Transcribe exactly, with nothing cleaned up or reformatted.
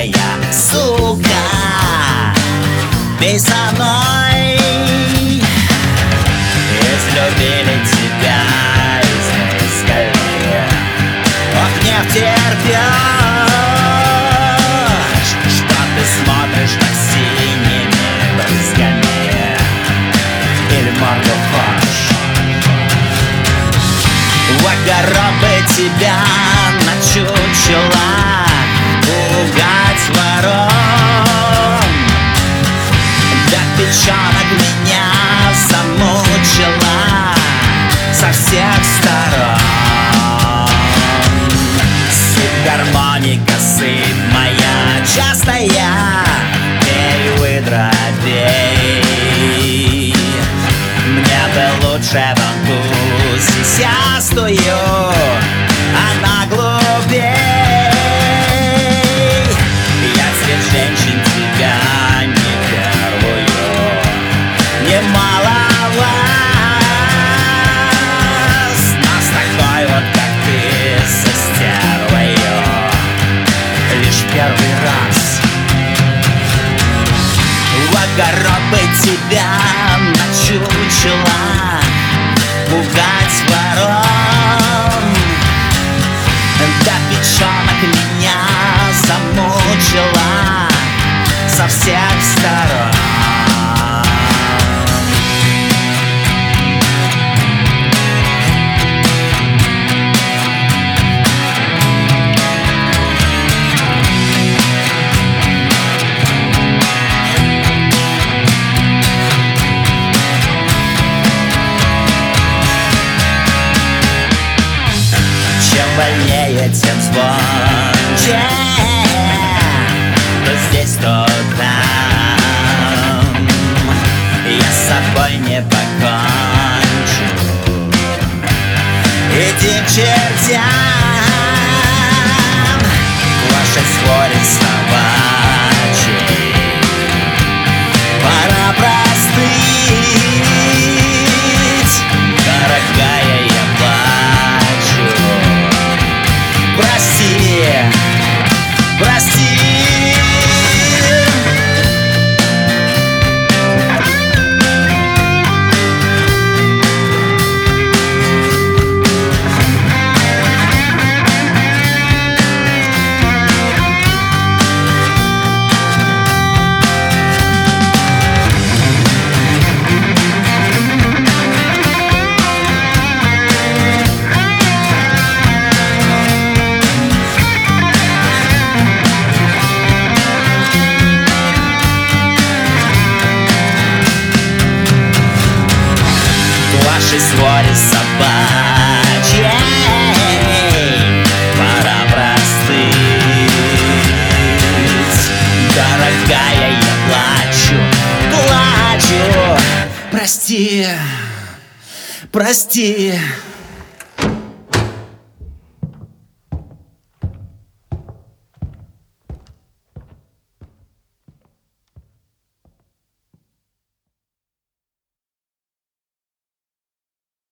дорогая сука, пей со мной. Излюбили тебя, изыскали, ох, не втерпёшь, что ты смотришь так синими брызгами или морду хочешь. В огород бы тебя на чучело пугать ворон, да печенок меня замучила со всех сторон. Сыпь гармоника, сыпь моя частая, пей, выдра, пей. Мне бы лучше вон ту сисястую, она глупей. Я среди женщин тебя не первую, немало вас, но с такой вот, как ты, со стервою, лишь первый раз. В огород бы тебя на чучело пугать ворон, да печенок меня замучила со всех сторон. Чем больнее, тем звонче, то здесь, то там. Я с собой не покончу, иди к чертям, к вашей своре собачьей. Пора простыть, дорогая, я плачу. Прости, прости. Вашей своре собачьей пора простыть, дорогая, я плачу, плачу. Прости, прости.